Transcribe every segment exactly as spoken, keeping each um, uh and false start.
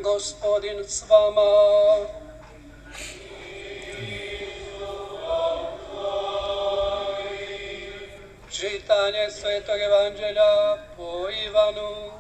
Gospodin s vama. Čitanje Svetog Evanđelja po Ivanu.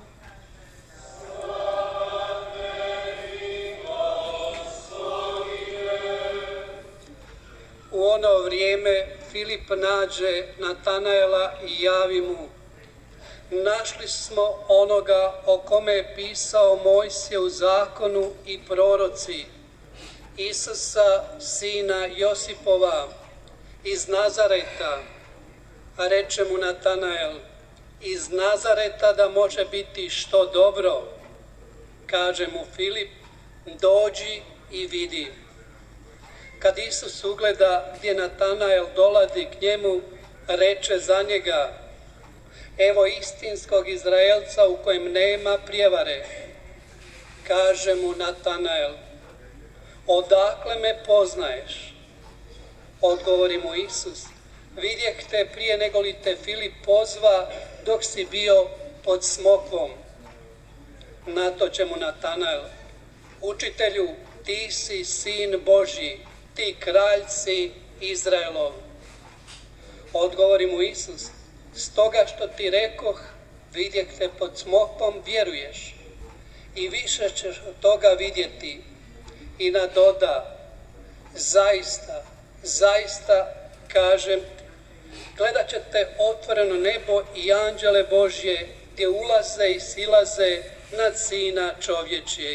U ono vrijeme Filip nađe Natanaela i javi mu: našli smo onoga o kome je pisao Mojsije u zakonu i proroci, Isusa, sina Josipova, iz Nazareta. A reče mu Natanael: iz Nazareta da može biti što dobro? Kaže mu Filip: dođi i vidi. Kad Isus ugleda gdje Natanael dolazi k njemu, reče za njega: evo istinskog Izraelca u kojem nema prijevare. Kaže mu Natanael: odakle me poznaješ? Odgovori mu Isus: vidjeh te prije nego li te Filip pozva, dok si bio pod smokvom. Na to će mu Natanael: učitelju, ti si sin Božji, ti kralj si Izraelov. Odgovori mu Isus: stoga što ti rekoh, vidjeh te pod smokvom, vjeruješ. I više ćeš od toga vidjeti. I nadoda: zaista, zaista kažem ti, gledat ćete otvoreno nebo i anđele Božje gdje ulaze i silaze nad Sina čovječjeg.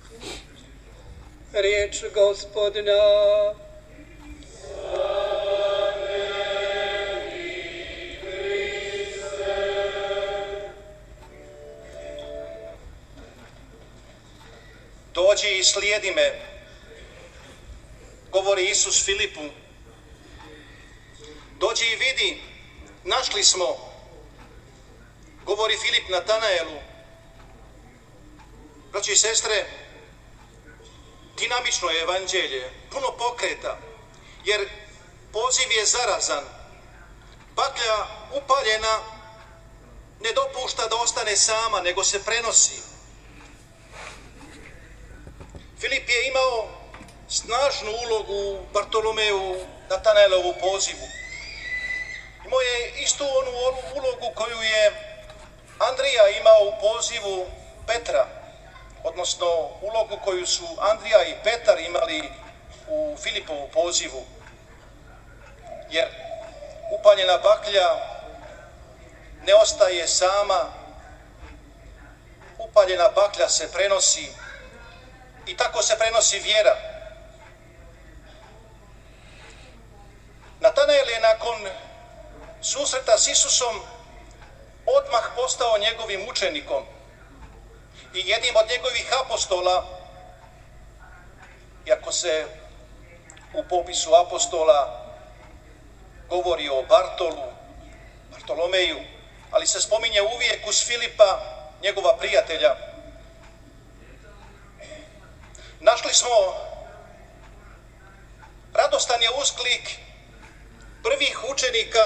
Riječ Gospodina. Dođi i slijedi me, govori Isus Filipu. Dođi i vidi, našli smo, govori Filip Natanaelu. Braći i sestre, dinamično je evanđelje, puno pokreta, jer poziv je zarazan. Baklja upaljena ne dopušta da ostane sama, nego se prenosi. Filip je imao snažnu ulogu u Bartolomeju Natanaelovu pozivu. Imao je istu onu ulogu koju je Andrija imao u pozivu Petra, odnosno ulogu koju su Andrija i Petar imali u Filipovu pozivu. Jer upaljena baklja ne ostaje sama, upaljena baklja se prenosi i tako se prenosi vjera. Natanael je nakon susreta s Isusom odmah postao njegovim učenikom i jednim od njegovih apostola, iako se u popisu apostola govori o Bartolu, Bartolomeju, ali se spominje uvijek uz Filipa, njegova prijatelja. Našli smo radostan je usklik prvih učenika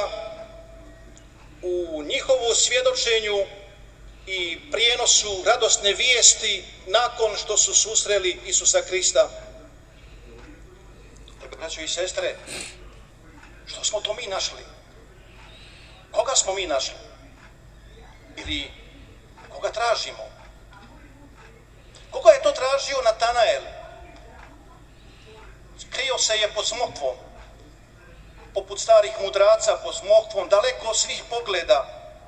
u njihovu svjedočenju i prijenosu radosne vijesti nakon što su susreli Isusa Krista. Dakle, braćo i sestre, što smo to mi našli? Koga smo mi našli? Ili koga tražimo? Koga je to tražio Natanael? Krio se je pod smokvom, poput starih mudraca pod smokvom, daleko od svih pogleda.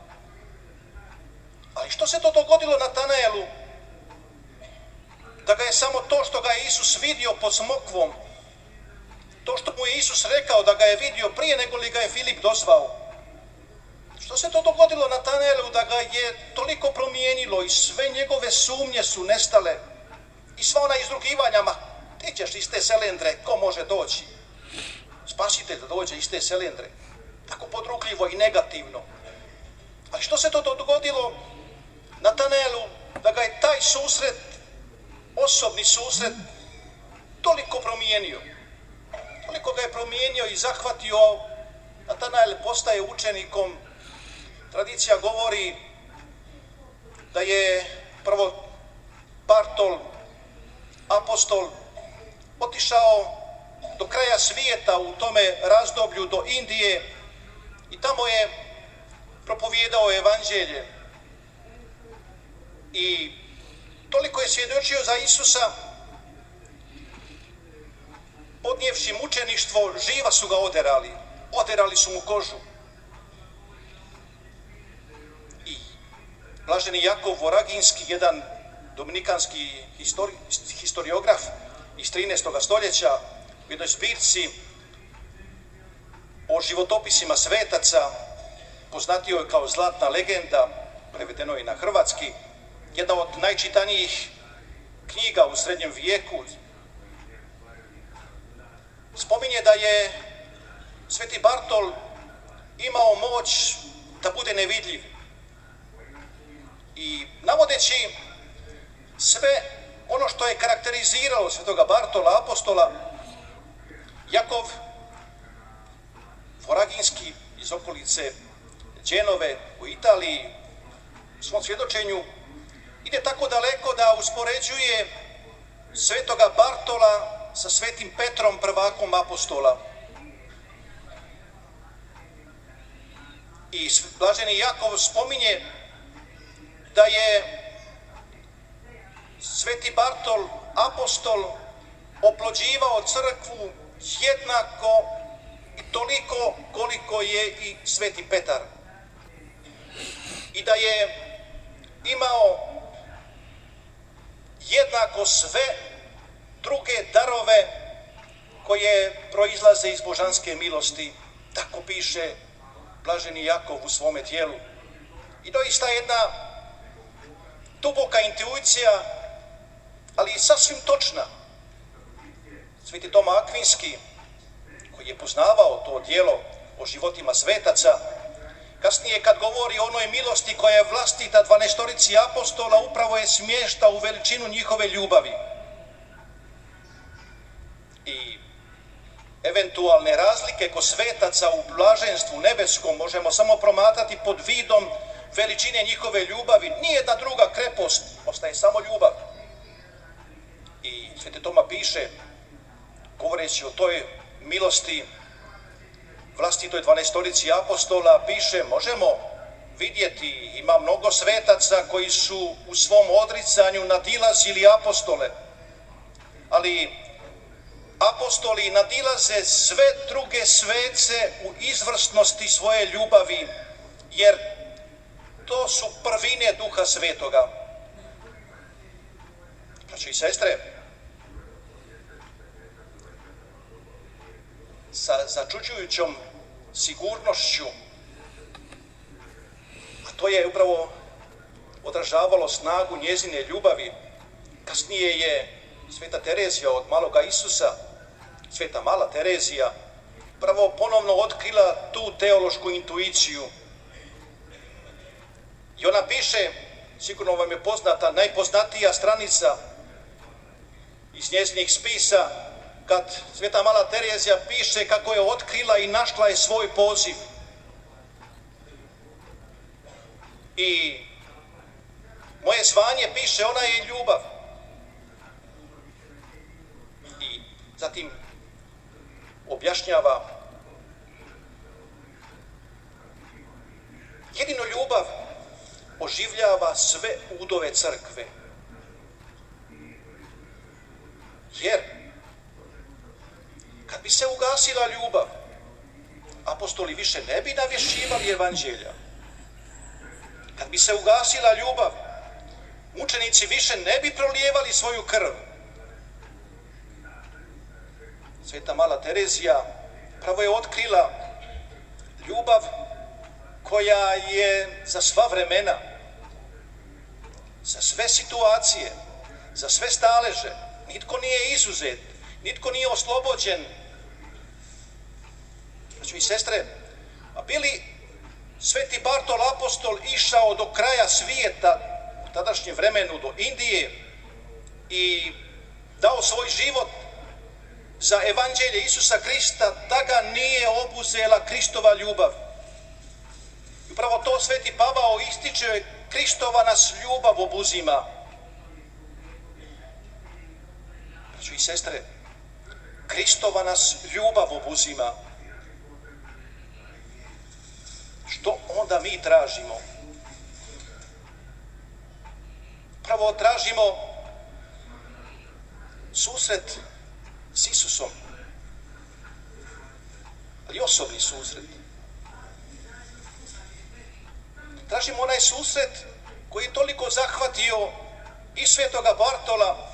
Ali što se to dogodilo Natanaelu? Da ga je samo to što ga je Isus vidio pod smokvom, to što mu je Isus rekao da ga je vidio prije nego li ga je Filip dozvao. Što se to dogodilo Natanaelu da ga je toliko promijenilo i sve njegove sumnje su nestale i sva ona izrugivanja: ma ti ćeš iz te selendre, ko može doći? Spasitelj da dođe iz te selendre. Tako podrugljivo i negativno. Ali što se to dogodilo Natanaelu da ga je taj susret, osobni susret, toliko promijenio? Toliko ga je promijenio i zahvatio. Natanael postaje učenikom. Tradicija govori da je prvo Bartol apostol otišao do kraja svijeta u tome razdoblju, do Indije, i tamo je propovijedao evanđelje. I toliko je svjedočio za Isusa, podnijevši mučeništvo, živa su ga oderali. Oderali su mu kožu. I blaženi Jakov Voraginski, jedan dominikanski histori, historiograf iz trinaestog stoljeća, u jednoj zbirci o životopisima svetaca, poznatio je kao Zlatna legenda, prevedeno je na hrvatski, jedna od najčitanijih knjiga u srednjem vijeku. Spominje da je Sveti Bartol imao moć da bude nevidljiv. I navodeći sve ono što je karakteriziralo Svetoga Bartola, apostola, Jakov Voraginski iz okolice Đenove u Italiji u svom svjedočenju ide tako daleko da uspoređuje Svetoga Bartola sa Svetim Petrom, prvakom apostola. I blaženi Jakov spominje da je Sveti Bartol, apostol, oplođivao crkvu jednako i toliko koliko je i Sveti Petar. I da je imao jednako sve druge darove koje proizlaze iz božanske milosti. Tako piše blaženi Jakov u svome tijelu. I doista jedna duboka intuicija, ali i sasvim točna. Sveti Toma Akvinski, koji je poznavao to djelo o životima svetaca, kasnije kad govori o onoj milosti koja je vlastita dvanaestorici apostola, upravo je smješta u veličinu njihove ljubavi. I eventualne razlike kod svetaca u blaženstvu nebeskom možemo samo promatrati pod vidom veličine njihove ljubavi. Nijedna druga krepost, ostaje samo ljubav. I Sveti Toma piše, govoreći o toj milosti vlastitoj dvanaestorici apostola, piše, možemo vidjeti, ima mnogo svetaca koji su u svom odricanju nadilazili apostole, ali apostoli nadilaze sve druge svece u izvrsnosti svoje ljubavi, jer to su prvine Duha Svetoga. Braćo i sestre, sa začuđujućom sigurnošću, a to je upravo odražavalo snagu njezine ljubavi, kasnije je Sveta Terezija od maloga Isusa, Sveta mala Terezija, prvo ponovno otkrila tu teološku intuiciju. I ona piše, sigurno vam je poznata, najpoznatija stranica iz njezinih spisa, kad Sveta mala Terezija piše kako je otkrila i našla je svoj poziv. I moje zvanje, piše, ona je ljubav. I zatim objašnjava, jedino ljubav oživljava sve udove crkve. Jer kad bi se ugasila ljubav, apostoli više ne bi navješćivali evanđelja. Kad bi se ugasila ljubav, mučenici više ne bi prolijevali svoju krv. Sveta mala Terezija pravo je otkrila ljubav koja je za sva vremena, za sve situacije, za sve staleže. Nitko nije izuzet, nitko nije oslobođen. Znači i sestre, a bili Sveti Bartol apostol išao do kraja svijeta u tadašnjem vremenu, do Indije, i dao svoj život za evanđelje Isusa Krista, da ga nije obuzela Kristova ljubav. I upravo to Sveti Pavao ističe, Kristova nas ljubav obuzima. Braćo i sestre, Kristova nas ljubav obuzima. Što onda mi tražimo? Prvo tražimo susret s Isusom, ali osobni susret. Tražimo onaj susret koji je toliko zahvatio i svetoga Bartola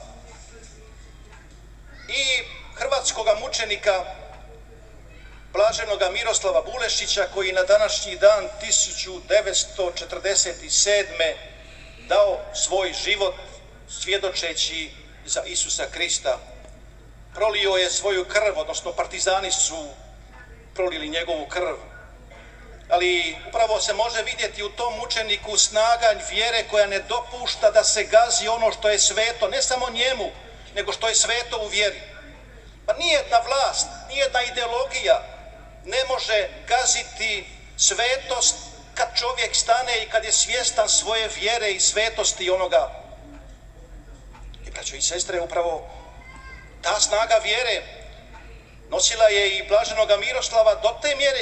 i hrvatskoga mučenika blaženoga Miroslava Bulešića, koji na današnji dan tisuću devetsto četrdeset sedme. dao svoj život svjedočeći za Isusa Krista. Prolio je svoju krv, odnosno partizani su prolili njegovu krv. Ali upravo se može vidjeti u tom mučeniku snaga vjere koja ne dopušta da se gazi ono što je sveto, ne samo njemu, nego što je sveto u vjeri. Pa nijedna vlast, nijedna ideologija ne može gaziti svetost kad čovjek stane i kad je svjestan svoje vjere i svetosti onoga. I braćo i sestre, upravo ta snaga vjere nosila je i blaženoga Miroslava do te mjere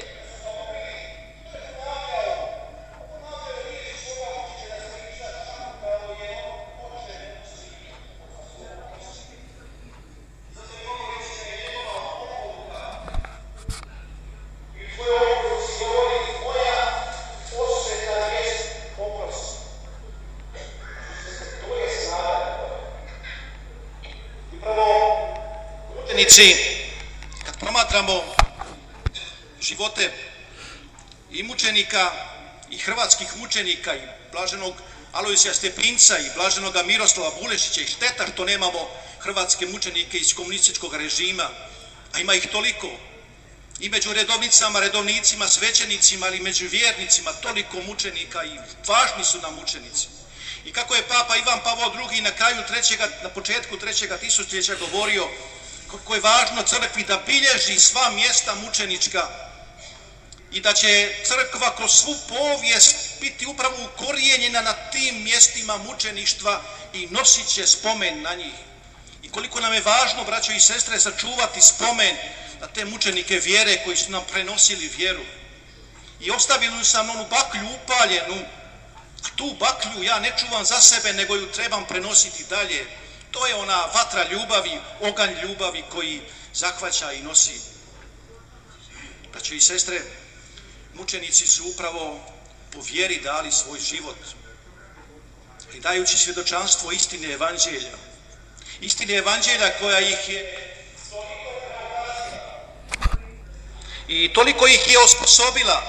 kad promatramo živote i mučenika i hrvatskih mučenika i blaženog Alojzija Stepinca i blaženoga Miroslava Bulešića, i šteta što nemamo hrvatske mučenike iz komunističkog režima, a ima ih toliko, i među redovnicama, redovnicima, svećenicima, ali među vjernicima toliko mučenika i važni su nam mučenici. I kako je Papa Ivan Pavao drugi na kraju trećega, na početku trećega tisućljeća govorio kako je važno crkvi da bilježi sva mjesta mučenička i da će crkva kroz svu povijest biti upravo ukorijenjena na tim mjestima mučeništva i nosit će spomen na njih. I koliko nam je važno, braćo i sestre, sačuvati spomen na te mučenike vjere koji su nam prenosili vjeru. I ostavili su nam onu baklju upaljenu, a tu baklju ja ne čuvam za sebe, nego ju trebam prenositi dalje. To je ona vatra ljubavi, oganj ljubavi koji zahvaća i nosi. Braćo i sestre, mučenici su upravo po vjeri dali svoj život. I dajući svjedočanstvo istine evanđelja. Istine evanđelja koja ih je i toliko ih je osposobila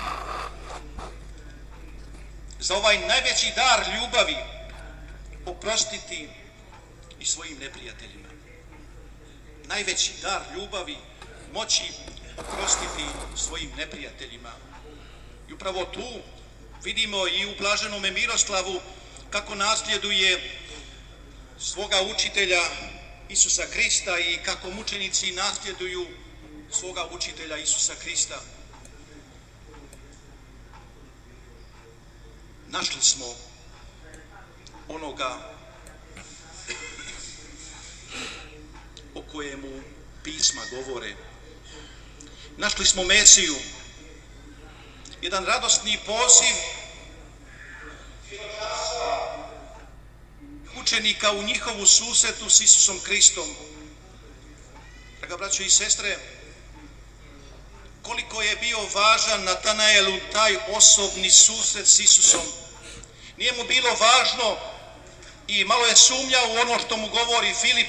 za ovaj najveći dar ljubavi, oprostiti i svojim neprijateljima. Najveći dar ljubavi, moći oprostiti svojim neprijateljima. I upravo tu vidimo i u blaženome Miroslavu kako nasljeduje svoga učitelja Isusa Krista i kako mučenici nasljeduju svoga učitelja Isusa Krista. Našli smo onoga o kojemu pisma govore. Našli smo Mesiju, jedan radosni poziv učenika u njihovu susretu s Isusom Kristom. Draga braćo i sestre, koliko je bio važan Natanaelu taj osobni susret s Isusom. Nije mu bilo važno i malo je sumnjao u ono što mu govori Filip,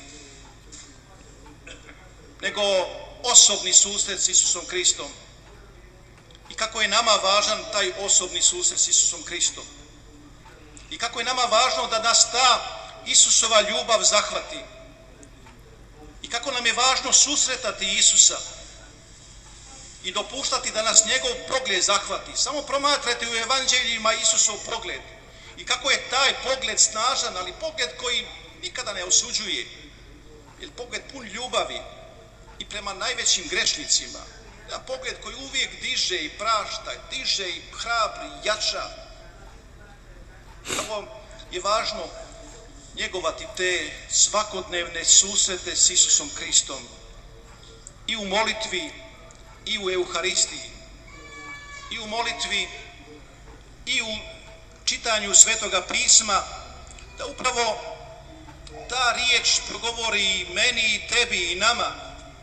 nego osobni susret s Isusom Kristom. I kako je nama važan taj osobni susret s Isusom Kristom. I kako je nama važno da nas ta Isusova ljubav zahvati. I kako nam je važno susretati Isusa i dopuštati da nas njegov pogled zahvati. Samo promatrajte u evanđeljima Isusov pogled. I kako je taj pogled snažan, ali pogled koji nikada ne osuđuje. Jer pogled pun ljubavi i prema najvećim grešnicima. Jedan pogled koji uvijek diže i prašta, diže i hrabri, jača. Ovo je važno njegovati te svakodnevne susrete s Isusom Kristom i u molitvi i u Euharistiji, i u molitvi i u čitanju Svetoga pisma, da upravo ta riječ progovori meni i tebi i nama.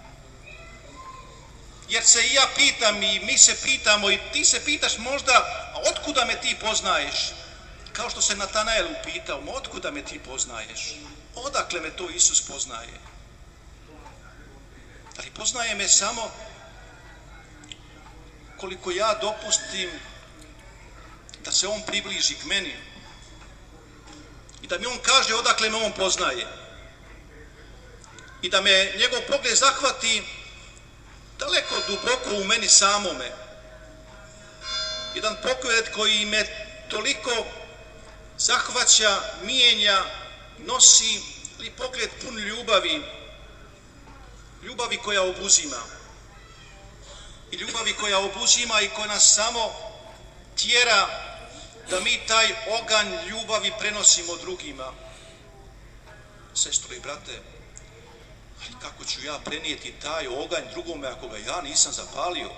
Jer se i ja pitam i mi se pitamo i ti se pitaš možda, a otkuda me ti poznaješ? Kao što se Natanael upitao, otkuda me ti poznaješ? Odakle me to Isus poznaje? Ali poznaje me samo koliko ja dopustim da se on približi k meni i da mi on kaže odakle me on poznaje i da me njegov pogled zahvati daleko duboko u meni samome. Jedan pogled koji me toliko zahvaća, mijenja, nosi, ali pogled pun ljubavi, ljubavi koja obuzima. I ljubavi koja obuzima i koja nas samo tjera da mi taj oganj ljubavi prenosimo drugima. Sestro i brate, ali kako ću ja prenijeti taj oganj drugome ako ga ja nisam zapalio?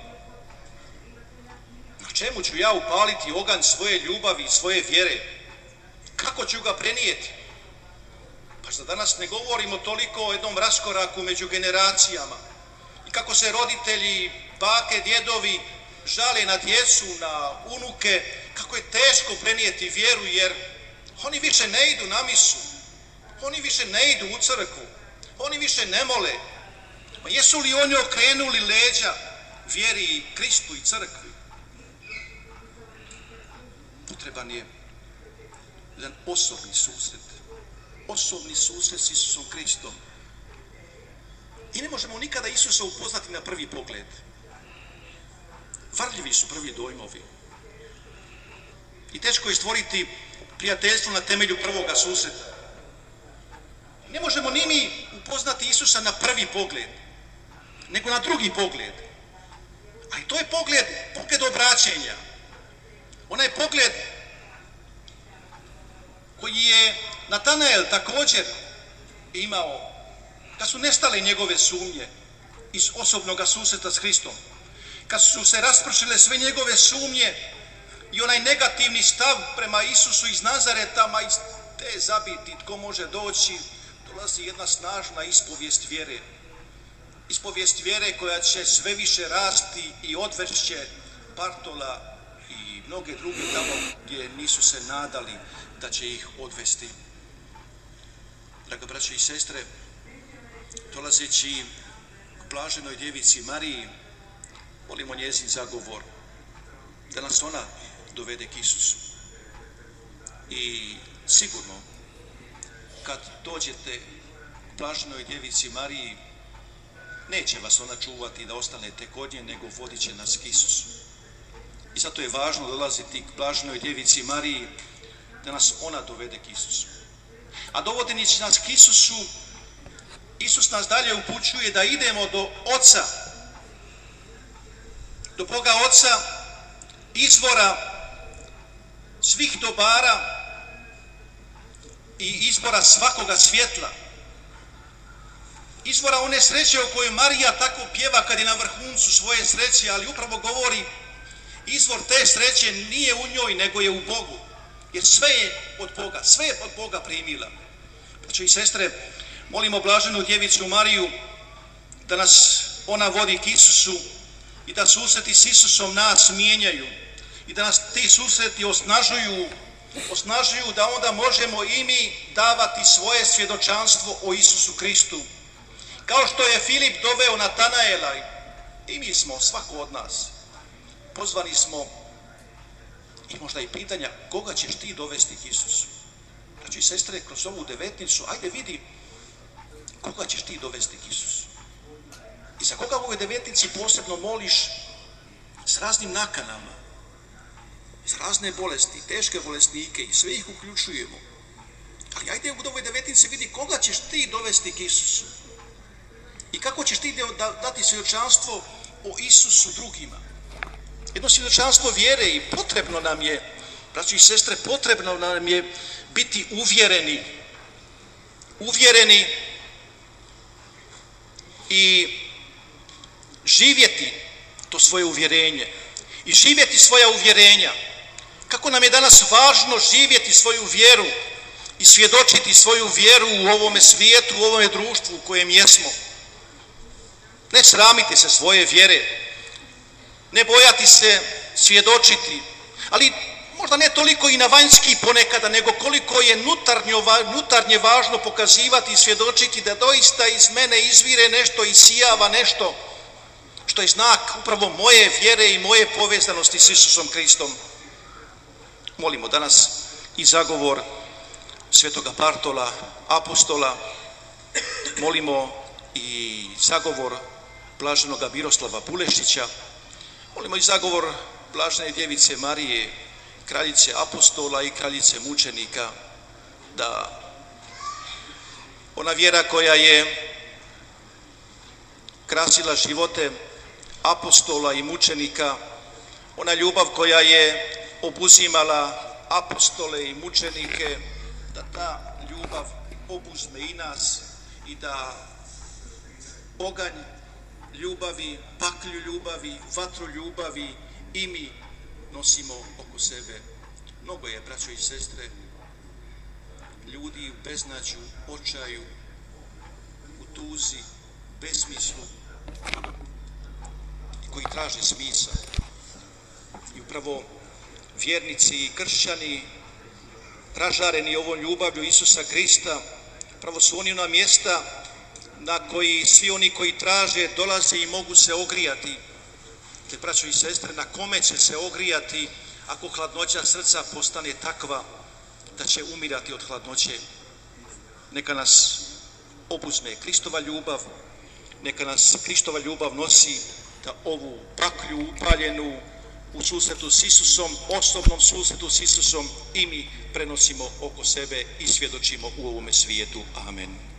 Na čemu ću ja upaliti oganj svoje ljubavi i svoje vjere? Kako ću ga prenijeti? Pa što danas ne govorimo toliko o jednom raskoraku među generacijama i kako se roditelji, bake, djedovi žale na djecu, na unuke, kako je teško prenijeti vjeru jer oni više ne idu na misu, oni više ne idu u crkvu, oni više ne mole. Ma jesu li oni okrenuli leđa vjeri i Kristu i crkvi? Potreban je jedan osobni susret, osobni susret s Isusom Kristom. I ne možemo nikada Isusa upoznati na prvi pogled. Varljivi su prvi dojmovi. I teško je stvoriti prijateljstvo na temelju prvoga susreta. Ne možemo ni mi upoznati Isusa na prvi pogled, nego na drugi pogled. Ali to je pogled, pogled obraćenja. Onaj pogled koji je Natanael također imao, kad su nestale njegove sumnje iz osobnog susreta s Hristom, kad su se raspršile sve njegove sumnje i onaj negativni stav prema Isusu iz Nazareta, ma iz te zabiti tko može doći, dolazi jedna snažna ispovijest vjere. Ispovijest vjere koja će sve više rasti i odvešće Bartola i mnoge druge tamo gdje nisu se nadali da će ih odvesti. Draga braće i sestre, dolazeći k blaženoj djevici Mariji, molimo njezin zagovor, da nas ona dovede k Isusu. I sigurno, kad dođete k blaženoj djevici Mariji, neće vas ona čuvati da ostanete kod nje, nego vodit će nas k Isusu. I zato je važno dolaziti k blaženoj djevici Mariji, da nas ona dovede k Isusu. A dovodeći nas k Isusu, Isus nas dalje upućuje da idemo do Oca, do Boga Oca, izvora svih dobara i izvora svakoga svjetla. Izvora one sreće o kojoj Marija tako pjeva kad je na vrhuncu svoje sreće, ali upravo govori izvor te sreće nije u njoj, nego je u Bogu. Jer sve je od Boga, sve je od Boga primila. Braćo i sestre, molimo blaženu djevicu Mariju da nas ona vodi k Isusu i da susreti s Isusom nas mijenjaju i da nas ti susreti osnažuju, osnažuju da onda možemo i mi davati svoje svjedočanstvo o Isusu Kristu. Kao što je Filip doveo Natanaela, i mi smo, svako od nas, pozvani smo i možda i pitanja koga ćeš ti dovesti k Isusu. Znači, sestre, kroz ovu devetnicu, ajde vidi koga ćeš ti dovesti k Isusu. I za koga u ovoj devetnici posebno moliš s raznim nakanama, s razne bolesti, teške bolesnike i sve ih uključujemo. Ali ajde u ovoj devetnici vidi koga ćeš ti dovesti k Isusu. I kako ćeš ti dati svjedočanstvo o Isusu drugima. Jedno svjedočanstvo vjere i potrebno nam je, braći i sestre, potrebno nam je biti uvjereni uvjereni i živjeti to svoje uvjerenje i živjeti svoja uvjerenja. Kako nam je danas važno živjeti svoju vjeru i svjedočiti svoju vjeru u ovome svijetu, u ovome društvu u kojem jesmo. Ne sramiti se svoje vjere, ne bojati se svjedočiti, ali možda ne toliko i na vanjski ponekada, nego koliko je nutarnje važno pokazivati i svjedočiti da doista iz mene izvire nešto i sijava nešto što je znak upravo moje vjere i moje povezanosti s Isusom Kristom. Molimo danas i zagovor svetoga Bartola, apostola, molimo i zagovor blaženoga Miroslava Bulešića, molimo i zagovor blažene djevice Marije, kraljice apostola i kraljice mučenika, da ona vjera koja je krasila živote apostola i mučenika, ona ljubav koja je obuzimala apostole i mučenike, da ta ljubav obuzme i nas i da oganj ljubavi, paklju ljubavi, vatru ljubavi i mi nosimo oko sebe. Mnogo je, braćo i sestre, ljudi u beznađu, očaju, u tuzi, besmislu, koji traže smisao. I upravo vjernici i kršćani, ražareni ovom ljubavlju Isusa Krista, upravo su oni na mjesta na koji svi oni koji traže dolaze i mogu se ogrijati. Te, braćo i sestre, na kome će se ogrijati ako hladnoća srca postane takva da će umirati od hladnoće? Neka nas obuzme Kristova ljubav, neka nas Kristova ljubav nosi da ovu baklju upaljenu u susretu s Isusom, osobnom susretu s Isusom, i mi prenosimo oko sebe i svjedočimo u ovome svijetu. Amen.